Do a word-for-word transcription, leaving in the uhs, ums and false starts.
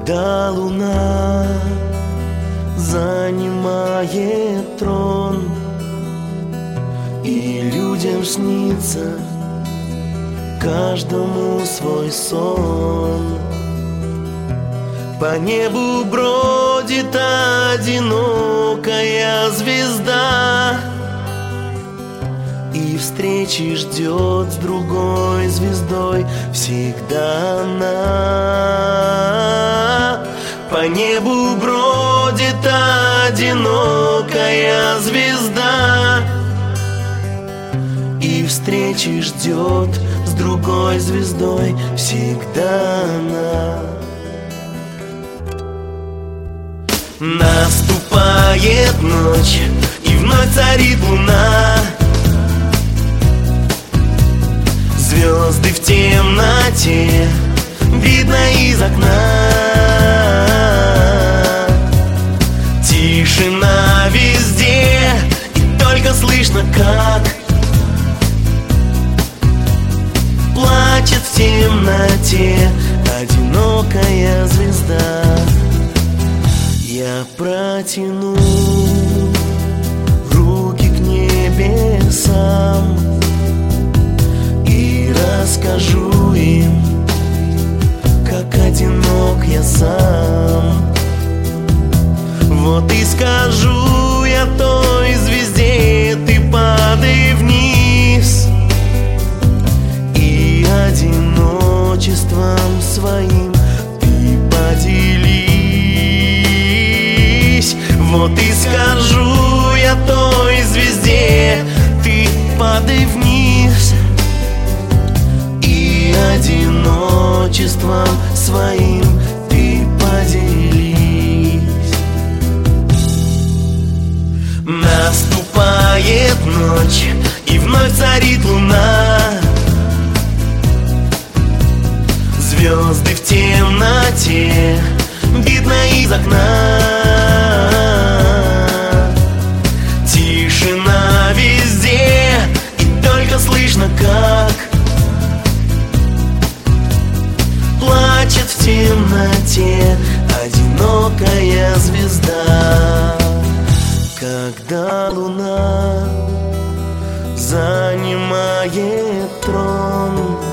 Когда луна занимает трон, и людям снится каждому свой сон. По небу бродит одинокая звезда, и встречи ждет с другой звездой всегда она. По небу бродит одинокая звезда, и встречи ждет с другой звездой всегда она. Наступает ночь, и вновь царит луна. Звезды в темноте видно из окна. Тишина везде, и только слышно, как плачет в темноте одинокая звезда. Я протяну руки к небесам и расскажу им, как одинок я сам. Вот и скажу я той звезде: ты падай вниз, и одиночеством своим ты поделись. Вот и скажу я той звезде: ты падай вниз, и одиночеством своим ты поделись. Наступает ночь, и вновь царит луна. Звезды в темноте видно из окна. Тишина везде, и только слышно, как плачет в темноте одинокая звезда. Когда луна занимает трон,